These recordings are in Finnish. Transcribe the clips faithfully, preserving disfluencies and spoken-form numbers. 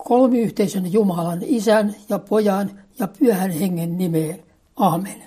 kolmiyhteisen Jumalan, Isän ja Pojan ja Pyhän Hengen nimeen. Aamen.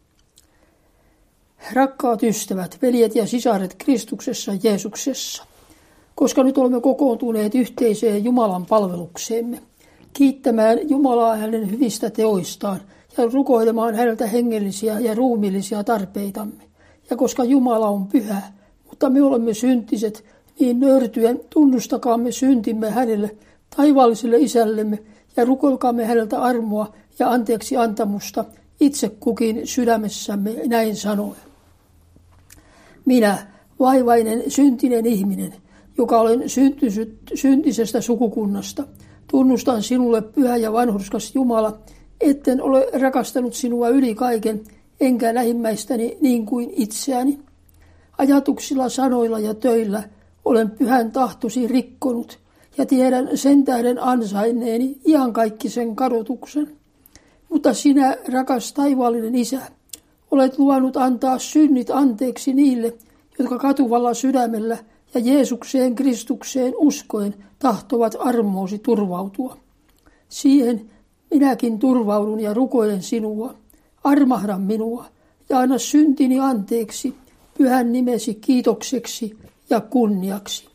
Rakkaat ystävät, veljet ja sisaret Kristuksessa Jeesuksessa, koska nyt olemme kokoontuneet yhteiseen Jumalan palvelukseemme, kiittämään Jumalaa hänen hyvistä teoistaan ja rukoilemaan häneltä hengellisiä ja ruumiillisia tarpeitamme. Ja koska Jumala on pyhä, mutta me olemme syntiset, niin nöyrtyen tunnustakaamme syntimme hänelle, taivaalliselle Isällemme, ja rukoilkaamme häneltä armoa ja anteeksi antamusta itse kukin sydämessämme näin sanoen. Minä, vaivainen, syntinen ihminen, joka olen syntisestä sukukunnasta, tunnustan sinulle, pyhä ja vanhurskas Jumala, etten ole rakastanut sinua yli kaiken, enkä lähimmäistäni niin kuin itseäni. Ajatuksilla, sanoilla ja töillä olen pyhän tahtosi rikkonut, ja tiedän sen tähden ansainneeni iankaikkisen kadotuksen. Mutta sinä, rakas taivaallinen Isä, olet luvannut antaa synnit anteeksi niille, jotka katuvalla sydämellä ja Jeesukseen Kristukseen uskoen tahtovat armoosi turvautua. Siihen minäkin turvaudun ja rukoilen sinua. Armahda minua ja anna syntini anteeksi, pyhän nimesi kiitokseksi ja kunniaksi.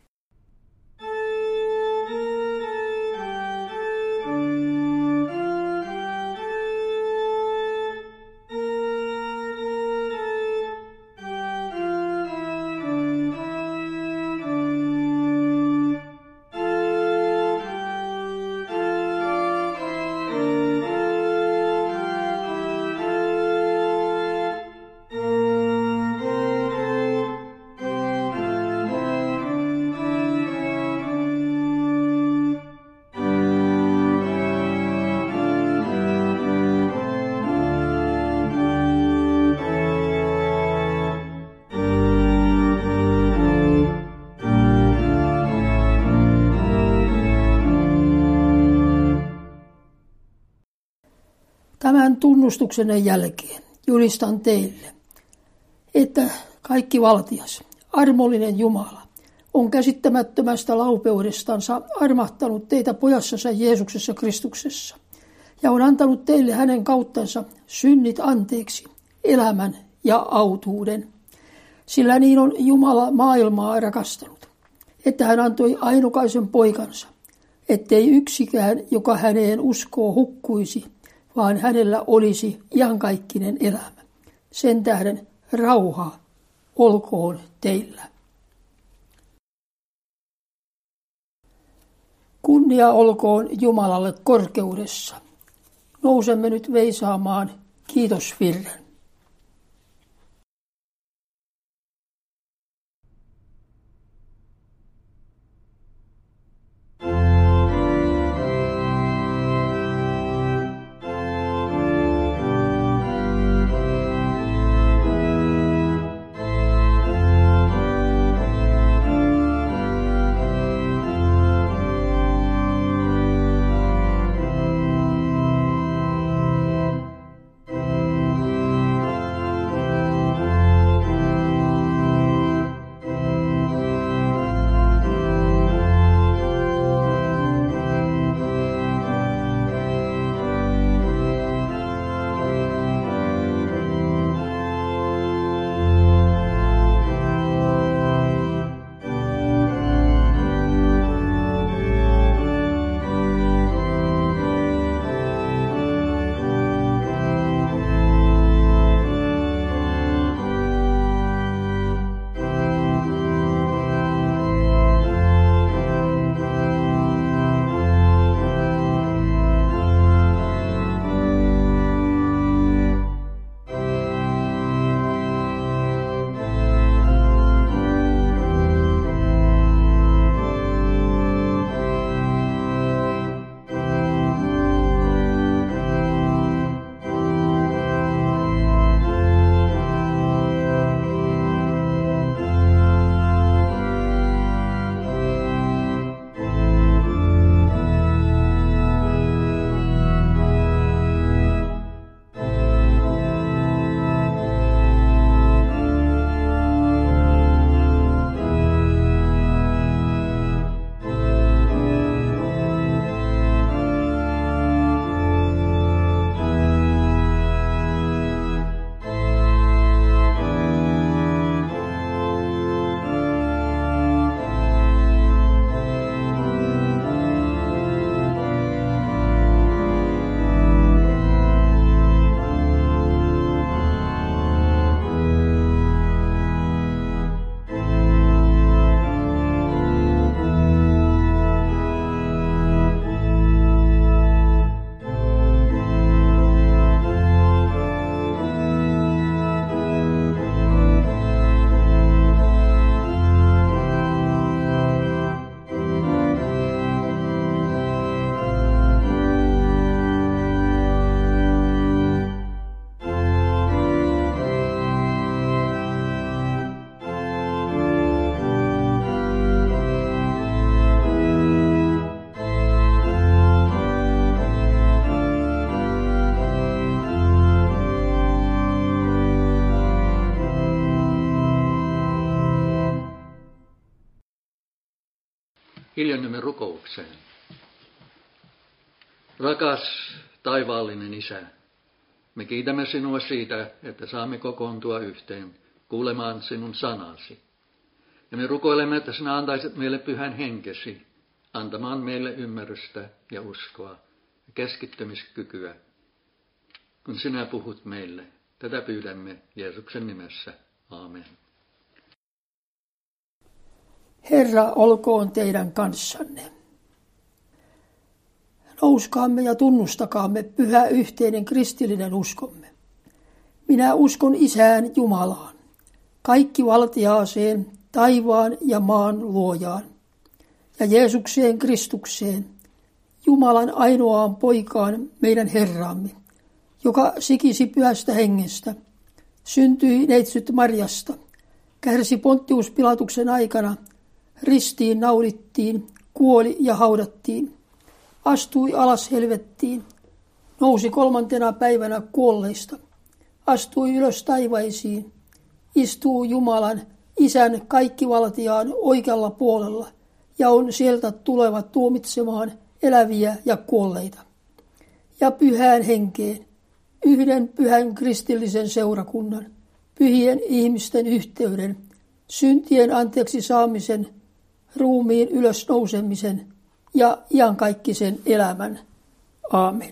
Tämän tunnustuksenne jälkeen julistan teille, että kaikki valtias, armollinen Jumala on käsittämättömästä laupeudestansa armahtanut teitä pojassansa Jeesuksessa Kristuksessa ja on antanut teille hänen kauttansa synnit anteeksi, elämän ja autuuden. Sillä niin on Jumala maailmaa rakastanut, että hän antoi ainokaisen poikansa, ettei yksikään, joka häneen uskoo, hukkuisi, vaan hänellä olisi iankaikkinen elämä. Sen tähden rauha olkoon teillä. Kunnia olkoon Jumalalle korkeudessa. Nousemme nyt veisaamaan kiitosvirren. Käännymme rukoukseen. Rakas taivaallinen Isä, me kiitämme sinua siitä, että saamme kokoontua yhteen kuulemaan sinun sanasi. Ja me rukoilemme, että sinä antaisit meille pyhän henkesi, antamaan meille ymmärrystä ja uskoa ja keskittymiskykyä, kun sinä puhut meille. Tätä pyydämme Jeesuksen nimessä. Aamen. Herra olkoon teidän kanssanne. Nouskaamme ja tunnustakaamme pyhä yhteinen kristillinen uskomme. Minä uskon Isään Jumalaan, kaikkivaltiaaseen, taivaan ja maan luojaan, ja Jeesukseen Kristukseen, Jumalan ainoaan poikaan meidän Herraamme, joka sikisi pyhästä hengestä, syntyi neitsyt Marjasta, kärsi Pontius Pilatuksen aikana, ristiin naulittiin, kuoli ja haudattiin, astui alas helvettiin, nousi kolmantena päivänä kuolleista, astui ylös taivaisiin, istuu Jumalan, Isän kaikkivaltiaan oikealla puolella ja on sieltä tuleva tuomitsemaan eläviä ja kuolleita. Ja pyhään henkeen, yhden pyhän kristillisen seurakunnan, pyhien ihmisten yhteyden, syntien anteeksi saamisen, ruumiin ylösnousemisen ja iankaikkisen elämän. Aamen.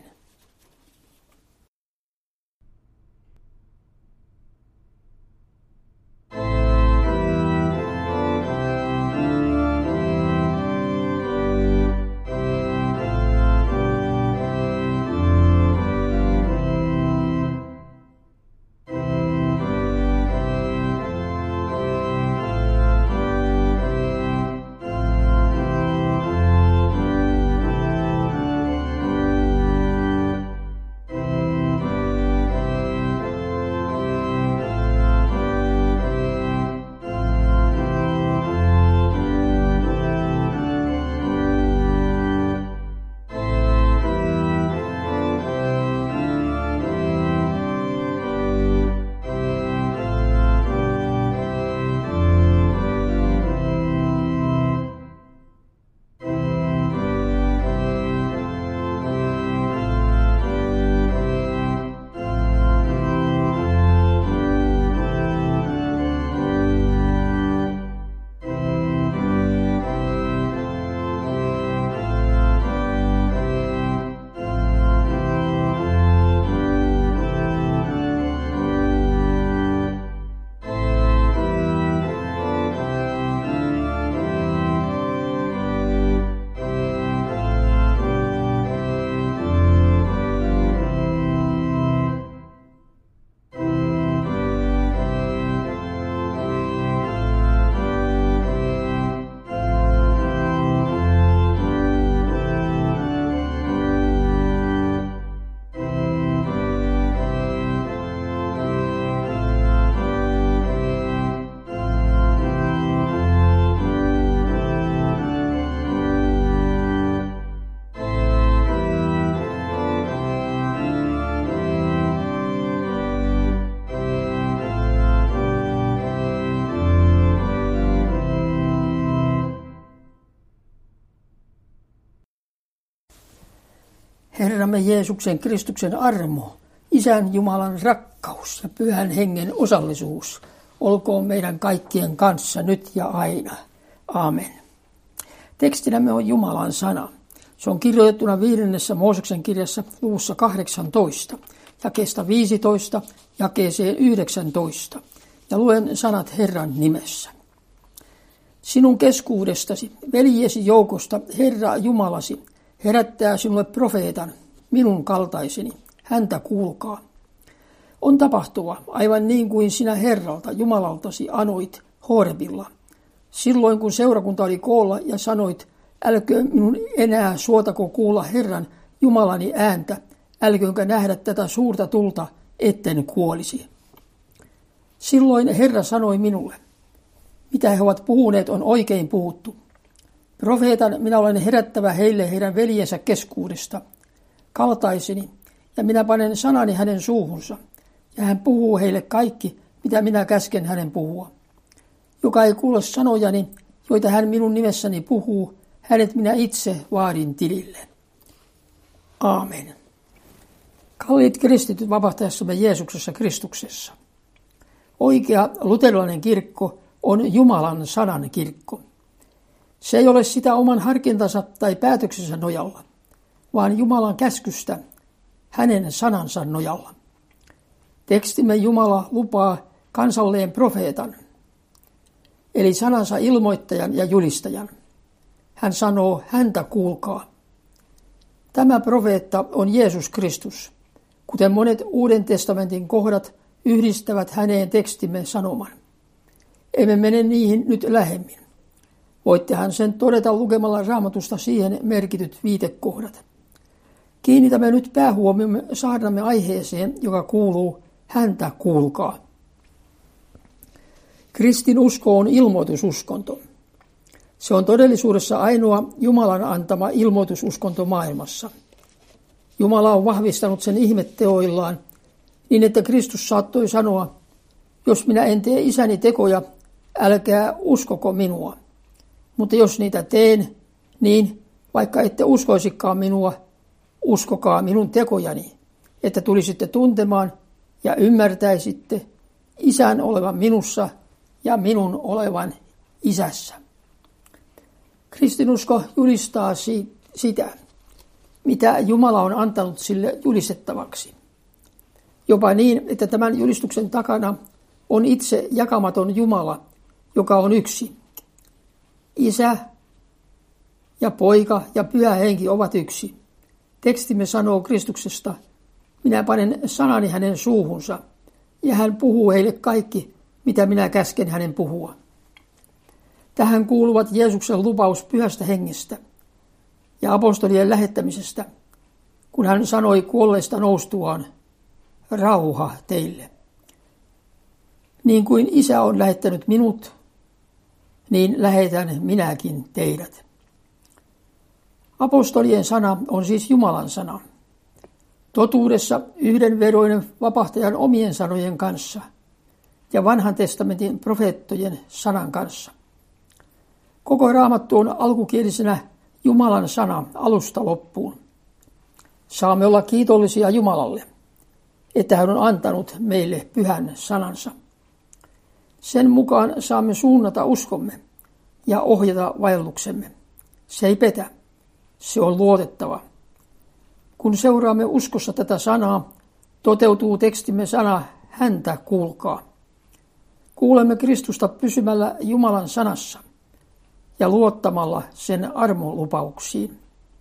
Herramme Jeesuksen Kristuksen armo, Isän Jumalan rakkaus ja Pyhän Hengen osallisuus olkoon meidän kaikkien kanssa nyt ja aina. Aamen. Tekstinämme on Jumalan sana. Se on kirjoitettuna viidennessä Mooseksen kirjassa luvussa kahdeksantoista, jakeesta viisitoista, jakeeseen yhdeksäntoista. Ja luen sanat Herran nimessä. Sinun keskuudestasi, veljesi joukosta, Herra Jumalasi, herättää sinulle profeetan, minun kaltaiseni, häntä kuulkaa. On tapahtuva, aivan niin kuin sinä Herralta, Jumalaltasi, anoit Horebilla. Silloin kun seurakunta oli koolla ja sanoit, älköö minun enää suotako kuulla Herran, Jumalani ääntä, älköönkä nähdä tätä suurta tulta, etten kuolisi. Silloin Herra sanoi minulle, mitä he ovat puhuneet on oikein puhuttu. Profeetan minä olen herättävä heille heidän veljensä keskuudesta, kaltaiseni, ja minä panen sanani hänen suuhunsa, ja hän puhuu heille kaikki, mitä minä käsken hänen puhua. Joka ei kuule sanojani, joita hän minun nimessäni puhuu, hänet minä itse vaadin tilille. Aamen. Kalliit kristityt vapahtajassamme Jeesuksessa Kristuksessa. Oikea luterilainen kirkko on Jumalan sanan kirkko. Se ei ole sitä oman harkintansa tai päätöksensä nojalla, vaan Jumalan käskystä hänen sanansa nojalla. Tekstimme Jumala lupaa kansalleen profeetan, eli sanansa ilmoittajan ja julistajan. Hän sanoo, häntä kuulkaa. Tämä profeetta on Jeesus Kristus, kuten monet Uuden testamentin kohdat yhdistävät häneen tekstimme sanoman. Emme mene niihin nyt lähemmin. Voittehan sen todeta lukemalla Raamatusta siihen merkityt viitekohdat. Kiinnitämme nyt päähuomiomme saarnamme aiheeseen, joka kuuluu häntä kuulkaa. Kristinusko on ilmoitususkonto. Se on todellisuudessa ainoa Jumalan antama ilmoitususkonto maailmassa. Jumala on vahvistanut sen ihmetteoillaan niin, että Kristus saattoi sanoa, jos minä en tee isäni tekoja, älkää uskoko minua. Mutta jos niitä teen, niin vaikka ette uskoisikaan minua, uskokaa minun tekojani, että tulisitte tuntemaan ja ymmärtäisitte isän olevan minussa ja minun olevan isässä. Kristinusko julistaa sitä, mitä Jumala on antanut sille julistettavaksi. Jopa niin, että tämän julistuksen takana on itse jakamaton Jumala, joka on yksi. Isä ja poika ja pyhä henki ovat yksi. Tekstimme sanoo Kristuksesta, minä panen sanani hänen suuhunsa, ja hän puhuu heille kaikki, mitä minä käsken hänen puhua. Tähän kuuluvat Jeesuksen lupaus pyhästä hengestä ja apostolien lähettämisestä, kun hän sanoi kuolleista noustuaan, rauha teille. Niin kuin Isä on lähettänyt minut, niin lähetän minäkin teidät. Apostolien sana on siis Jumalan sana. Totuudessa yhdenveroinen vapahtajan omien sanojen kanssa ja vanhan testamentin profeettojen sanan kanssa. Koko Raamattu on alkukielisenä Jumalan sana alusta loppuun. Saamme olla kiitollisia Jumalalle, että hän on antanut meille pyhän sanansa. Sen mukaan saamme suunnata uskomme ja ohjata vaelluksemme. Se ei petä, se on luotettava. Kun seuraamme uskossa tätä sanaa, toteutuu tekstimme sana häntä kuulkaa. Kuulemme Kristusta pysymällä Jumalan sanassa ja luottamalla sen armolupauksiin.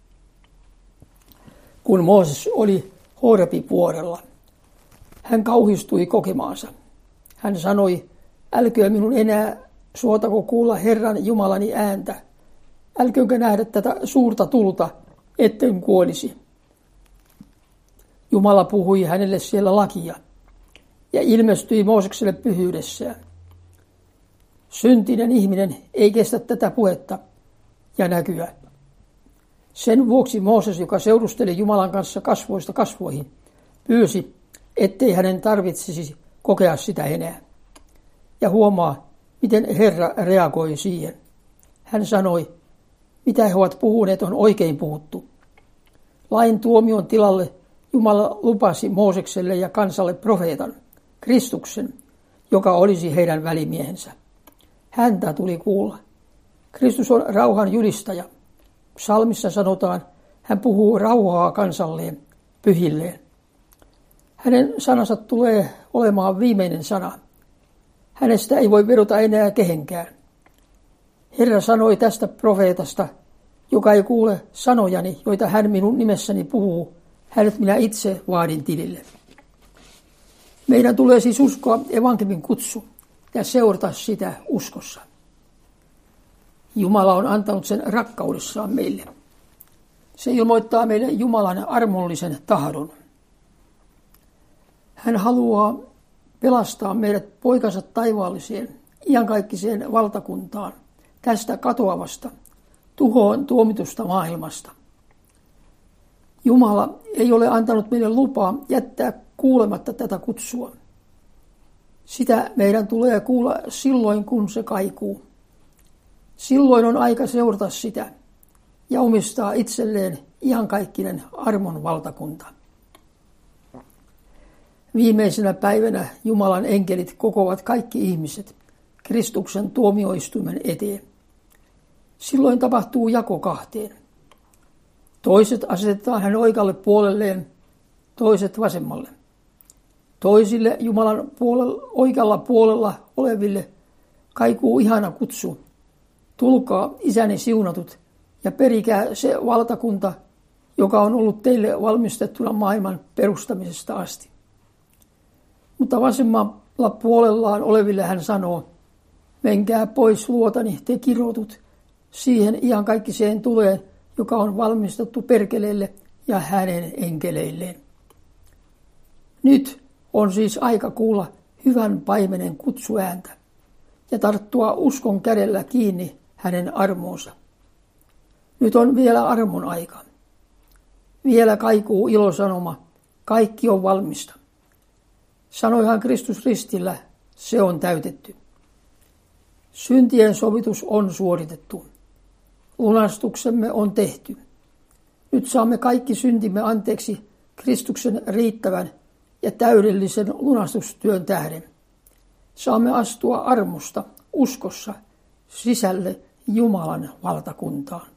Kun Mooses oli Horebi-vuorella, hän kauhistui kokemaansa. Hän sanoi, älköön minun enää suotako kuulla Herran Jumalani ääntä. Älköönkö nähdä tätä suurta tulta, etten kuolisi. Jumala puhui hänelle siellä lakia ja ilmestyi Moosekselle pyhyydessään. Syntinen ihminen ei kestä tätä puhetta ja näkyä. Sen vuoksi Mooses, joka seurusteli Jumalan kanssa kasvoista kasvoihin, pyysi, ettei hänen tarvitsisi kokea sitä enää. Ja huomaa, miten Herra reagoi siihen. Hän sanoi, mitä he ovat puhuneet on oikein puhuttu. Lain tuomion tilalle Jumala lupasi Moosekselle ja kansalle profeetan, Kristuksen, joka olisi heidän välimiehensä. Häntä tuli kuulla. Kristus on rauhan julistaja. Psalmissa sanotaan, hän puhuu rauhaa kansalleen, pyhilleen. Hänen sanansa tulee olemaan viimeinen sana. Hänestä ei voi vedota enää kehenkään. Herra sanoi tästä profeetasta, joka ei kuule sanojani, joita hän minun nimessäni puhuu, hänet minä itse vaadin tilille. Meidän tulee siis uskoa evankeliumin kutsu ja seurata sitä uskossa. Jumala on antanut sen rakkaudessaan meille. Se ilmoittaa meille Jumalan armollisen tahdon. Hän haluaa pelastaa meidät poikansa taivaalliseen, iankaikkiseen valtakuntaan, tästä katoavasta, tuhoon tuomitusta maailmasta. Jumala ei ole antanut meille lupaa jättää kuulematta tätä kutsua. Sitä meidän tulee kuulla silloin, kun se kaikuu. Silloin on aika seurata sitä, ja omistaa itselleen iankaikkinen armon valtakunta. Viimeisenä päivänä Jumalan enkelit kokoavat kaikki ihmiset Kristuksen tuomioistuimen eteen. Silloin tapahtuu jako kahteen. Toiset asetetaan hänen oikealle puolelleen, toiset vasemmalle. Toisille Jumalan puolella, oikealla puolella oleville kaikuu ihana kutsu. Tulkaa, isäni siunatut, ja perikää se valtakunta, joka on ollut teille valmistettuna maailman perustamisesta asti. Mutta vasemmalla puolellaan oleville hän sanoo, menkää pois luotani, te kirotut, siihen iankaikkiseen tuleen, joka on valmistettu perkeleelle ja hänen enkeleilleen. Nyt on siis aika kuulla hyvän paimenen kutsuääntä ja tarttua uskon kädellä kiinni hänen armoonsa. Nyt on vielä armon aika. Vielä kaikuu ilosanoma, kaikki on valmista. Sanoihan Kristus ristillä, se on täytetty. Syntien sovitus on suoritettu. Lunastuksemme on tehty. Nyt saamme kaikki syntimme anteeksi Kristuksen riittävän ja täydellisen lunastustyön tähden. Saamme astua armosta, uskossa, sisälle Jumalan valtakuntaan.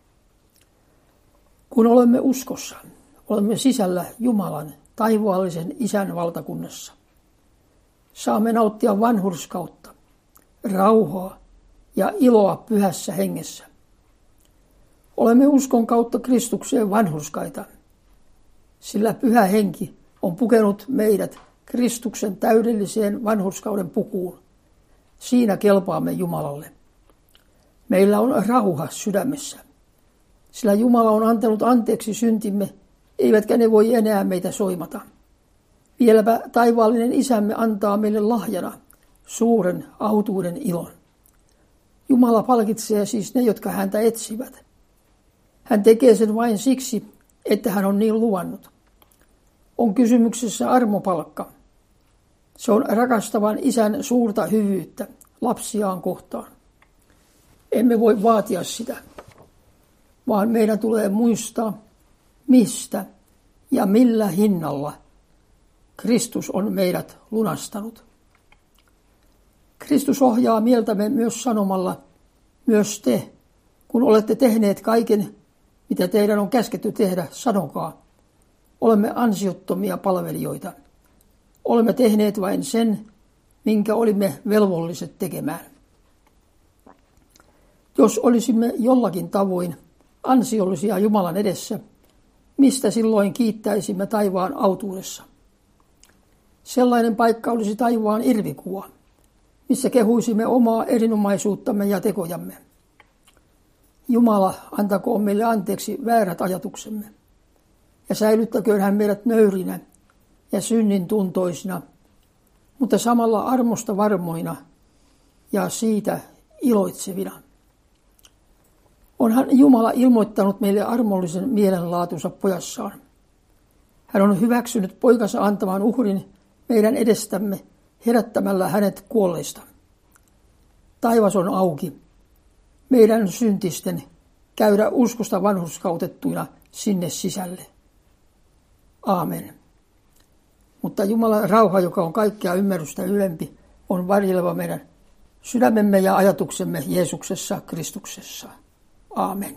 Kun olemme uskossa, olemme sisällä Jumalan taivaallisen Isän valtakunnassa. Saamme nauttia vanhurskautta, rauhaa ja iloa pyhässä hengessä. Olemme uskon kautta Kristukseen vanhurskaita, sillä pyhä henki on pukenut meidät Kristuksen täydelliseen vanhurskauden pukuun. Siinä kelpaamme Jumalalle. Meillä on rauha sydämessä, sillä Jumala on antanut anteeksi syntimme, eivätkä ne voi enää meitä soimata. Vieläpä taivaallinen Isämme antaa meille lahjana suuren autuuden ilon. Jumala palkitsee siis ne, jotka häntä etsivät. Hän tekee sen vain siksi, että hän on niin luvannut. On kysymyksessä armopalkka. Se on rakastavan Isän suurta hyvyyttä lapsiaan kohtaan. Emme voi vaatia sitä, vaan meidän tulee muistaa, mistä ja millä hinnalla Kristus on meidät lunastanut. Kristus ohjaa mieltämme myös sanomalla, myös te, kun olette tehneet kaiken, mitä teidän on käsketty tehdä, sanokaa. Olemme ansiottomia palvelijoita. Olemme tehneet vain sen, minkä olimme velvolliset tekemään. Jos olisimme jollakin tavoin ansiollisia Jumalan edessä, mistä silloin kiittäisimme taivaan autuudessa? Sellainen paikka olisi taivaan irvikuva, missä kehuisimme omaa erinomaisuuttamme ja tekojamme. Jumala antakoon meille anteeksi väärät ajatuksemme ja säilyttäköön hän meidät nöyrinä ja synnin tuntoisina, mutta samalla armosta varmoina ja siitä iloitsevina. Onhan Jumala ilmoittanut meille armollisen mielenlaatunsa pojassaan. Hän on hyväksynyt poikansa antamaan uhrin meidän edestämme herättämällä hänet kuolleista. Taivas on auki. Meidän syntisten käydä uskosta vanhurskautettuina sinne sisälle. Aamen. Mutta Jumalan rauha, joka on kaikkea ymmärrystä ylempi, on varjeleva meidän sydämemme ja ajatuksemme Jeesuksessa Kristuksessa. Aamen.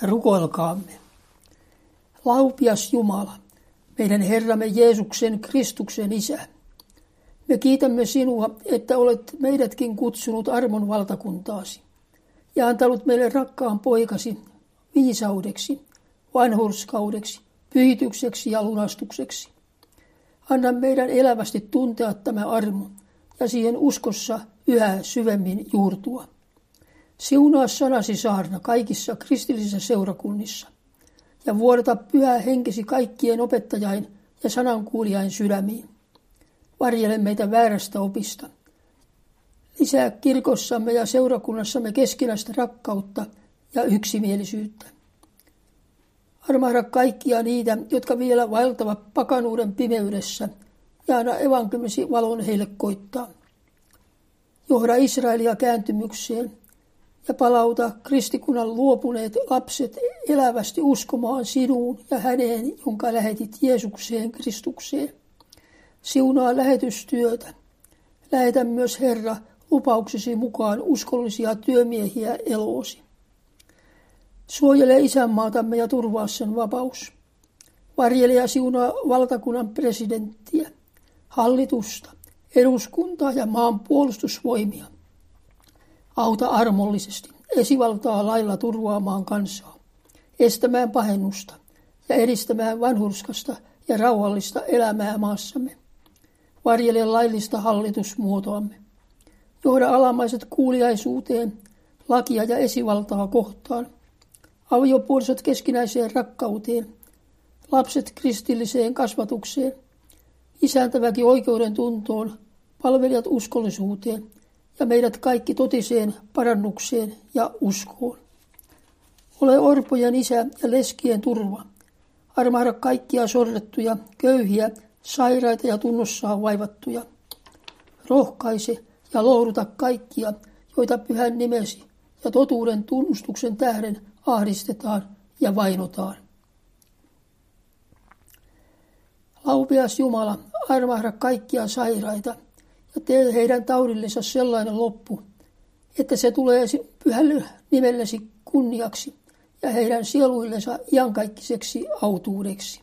Rukoilkaamme. Laupias Jumala, meidän Herramme Jeesuksen Kristuksen Isä. Me kiitämme sinua, että olet meidätkin kutsunut armon valtakuntaasi ja antanut meille rakkaan poikasi viisaudeksi, vanhurskaudeksi, pyhitykseksi ja lunastukseksi. Anna meidän elävästi tuntea tämä armo ja siihen uskossa yhä syvemmin juurtua. Siunaa sanasi saarna kaikissa kristillisissä seurakunnissa ja vuodata pyhä henkesi kaikkien opettajain ja sanankuulijain sydämiin. Varjele meitä väärästä opista. Lisää kirkossamme ja seurakunnassamme keskinäistä rakkautta ja yksimielisyyttä. Armahda kaikkia niitä, jotka vielä vaeltavat pakanuuden pimeydessä, ja anna evankeliumisi valon heille koittaa. Johda Israelia kääntymykseen ja palauta kristikunnan luopuneet lapset elävästi uskomaan sinuun ja häneen, jonka lähetit Jeesukseen Kristukseen. Siunaa lähetystyötä. Lähetä myös, Herra, lupauksesi mukaan uskollisia työmiehiä eloosi. Suojele isänmaatamme ja turvaa sen vapaus. Varjele ja siunaa valtakunnan presidenttiä, hallitusta, eduskuntaa ja maan puolustusvoimia. Auta armollisesti esivaltaa lailla turvaamaan kansaa, estämään pahennusta ja edistämään vanhurskasta ja rauhallista elämää maassamme. Varjele laillista hallitusmuotoamme. Johda alamaiset kuuliaisuuteen, lakia ja esivaltaa kohtaan. Aviopuolisot keskinäiseen rakkauteen, lapset kristilliseen kasvatukseen, isäntäväki oikeuden tuntoon, palvelijat uskollisuuteen ja meidät kaikki totiseen parannukseen ja uskoon. Ole orpojen isä ja leskien turva. Armahda kaikkia sorrettuja, köyhiä, sairaita ja tunnossaan vaivattuja. Rohkaise ja lohduta kaikkia, joita pyhän nimesi ja totuuden tunnustuksen tähden ahdistetaan ja vainotaan. Laupias Jumala, armahda kaikkia sairaita ja tee heidän taudillensa sellainen loppu, että se tulee pyhälle nimellesi kunniaksi ja heidän sieluillensa iankaikkiseksi autuudeksi.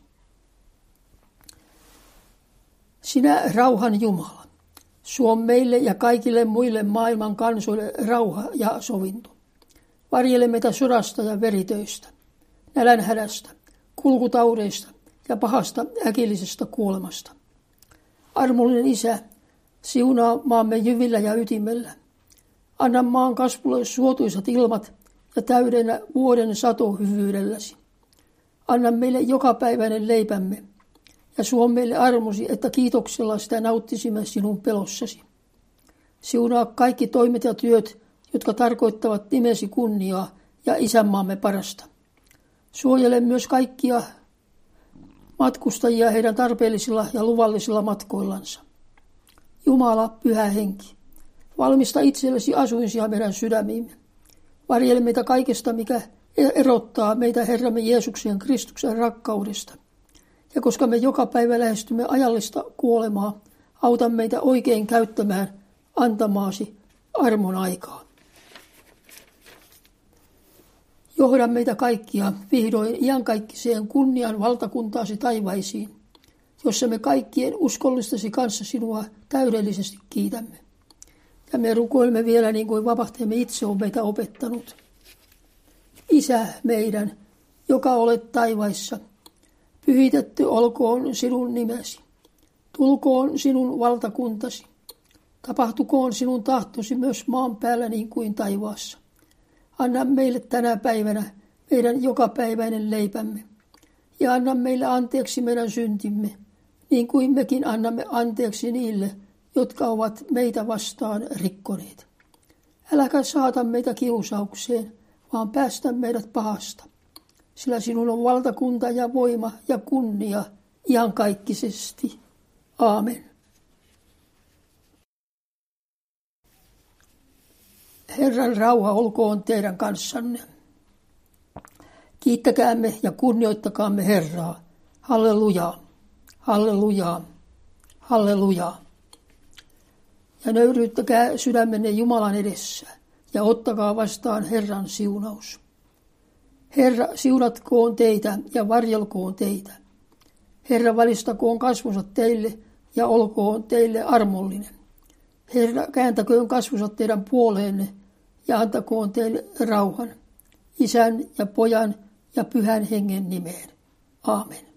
Sinä rauhan Jumala, suo meille ja kaikille muille maailman kansoille rauha ja sovinto. Varjele meitä sodasta ja veritöistä, nälänhädästä, kulkutaudeista ja pahasta äkillisestä kuolemasta. Armollinen Isä, siunaa maamme jyvillä ja ytimellä. Anna maan kasvulle suotuisat ilmat ja täydennä vuoden sato hyvyydelläsi. Anna meille jokapäiväinen leipämme ja suo meille armosi, että kiitoksella sitä nauttisimme sinun pelossasi. Siunaa kaikki toimet ja työt, jotka tarkoittavat nimesi kunniaa ja isänmaamme parasta. Suojele myös kaikkia matkustajia heidän tarpeellisilla ja luvallisilla matkoillansa. Jumala, pyhä henki, valmista itsellesi asuinsia meidän sydämiimme. Varjele meitä kaikesta, mikä erottaa meitä Herramme Jeesuksen Kristuksen rakkaudesta. Ja koska me joka päivä lähestymme ajallista kuolemaa, auta meitä oikein käyttämään antamaasi armon aikaa. Johda meitä kaikkia vihdoin iankaikkiseen kunnian valtakuntaasi taivaisiin, jossa me kaikkien uskollistasi kanssa sinua täydellisesti kiitämme. Ja me rukoilemme vielä niin kuin vapahtajamme itse on meitä opettanut. Isä meidän, joka olet taivaissa, pyhitetty olkoon sinun nimesi. Tulkoon sinun valtakuntasi. Tapahtukoon sinun tahtosi myös maan päällä niin kuin taivaassa. Anna meille tänä päivänä meidän jokapäiväinen leipämme. Ja anna meille anteeksi meidän syntimme, niin kuin mekin annamme anteeksi niille, jotka ovat meitä vastaan rikkoneet. Äläkä saata meitä kiusaukseen, vaan päästä meidät pahasta. Sillä sinun on valtakunta ja voima ja kunnia iankaikkisesti. Aamen. Herran rauha olkoon teidän kanssanne. Kiittäkäämme ja kunnioittakaamme Herraa. Hallelujaa, hallelujaa, hallelujaa. Ja nöyryyttäkää sydämenne Jumalan edessä ja ottakaa vastaan Herran siunaus. Herra, siunatkoon teitä ja varjelkoon teitä. Herra, valistakoon kasvonsa teille ja olkoon teille armollinen. Herra, kääntäköön kasvonsa teidän puoleenne ja antakoon teille rauhan. Isän ja Pojan ja Pyhän Hengen nimeen. Aamen.